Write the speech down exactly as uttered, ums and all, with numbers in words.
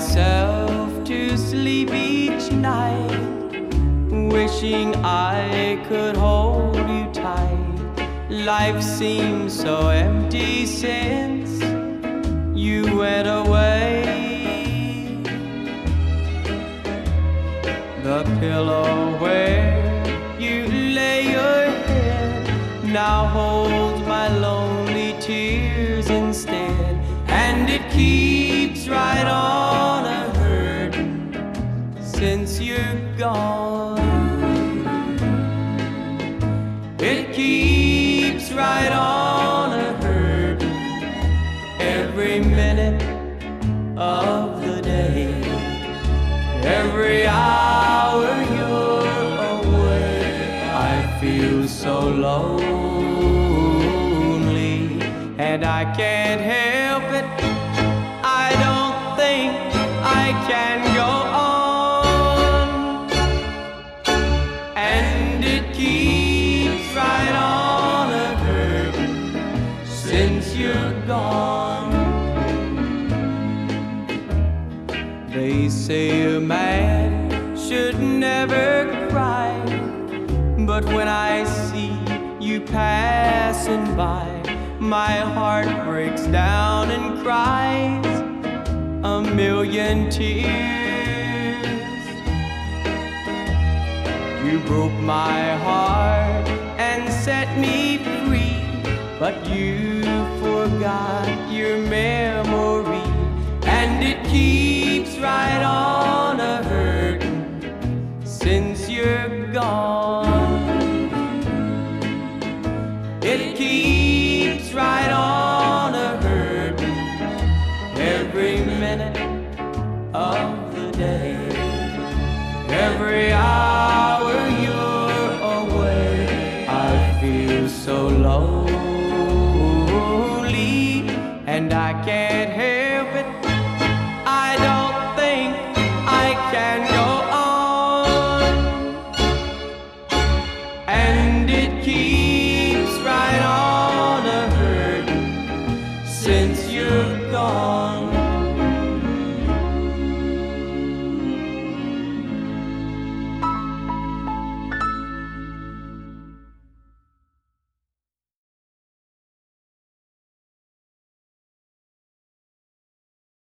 myself to sleep each night, wishing I could hold you tight. Life seems so empty since you went away. The pillow where you lay your head now holds my lonely tears instead, and it keeps right on a hurting since you're gone. It keeps right on a hurting every minute of the day, every hour you're away. I feel so lonely, and I can't help it. I don't think I can go on, and it keeps right on a hurting since you're gone. They say a man should never cry, but when I see you passing by, my heart breaks down and cries a million tears. You broke my heart and set me free, but you forgot your memory, and it keeps right on a hurting since you're gone. It keeps right on a hurting every minute of the day, every hour